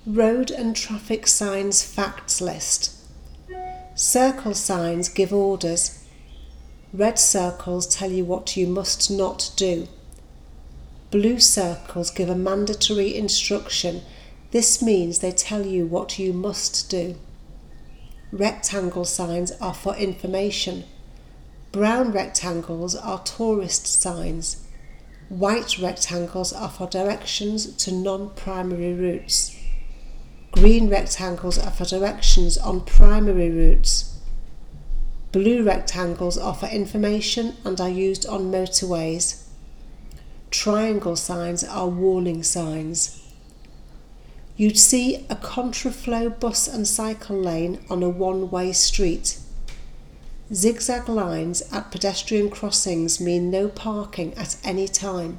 Road and traffic signs facts list. Circle signs give orders. Red circles tell you what you must not do. Blue circles give a mandatory instruction. This means they tell you what you must do. Rectangle signs are for information. Brown rectangles are tourist signs. White rectangles are for directions to non-primary routes. Green rectangles are for directions on primary routes. Blue rectangles are for information and are used on motorways. Triangle signs are warning signs. You'd see a contraflow bus and cycle lane on a one-way street. Zigzag lines at pedestrian crossings mean no parking at any time.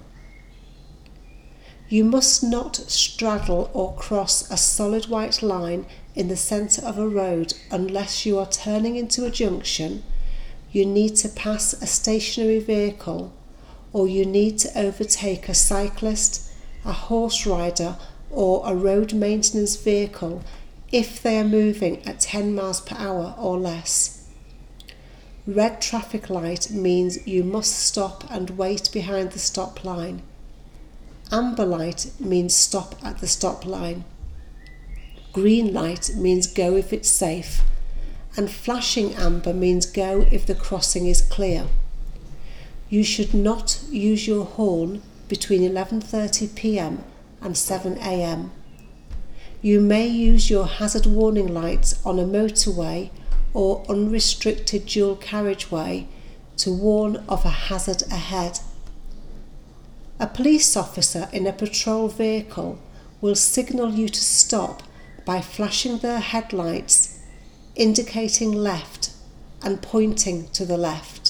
You must not straddle or cross a solid white line in the centre of a road unless you are turning into a junction, you need to pass a stationary vehicle, or you need to overtake a cyclist, a horse rider, or a road maintenance vehicle if they are moving at 10 miles per hour or less. Red traffic light means you must stop and wait behind the stop line. Amber light means stop at the stop line. Green light means go if it's safe, and flashing amber means go if the crossing is clear. You should not use your horn between 11:30 p.m. and 7 a.m. You may use your hazard warning lights on a motorway or unrestricted dual carriageway to warn of a hazard ahead. A police officer in a patrol vehicle will signal you to stop by flashing their headlights, indicating left and pointing to the left.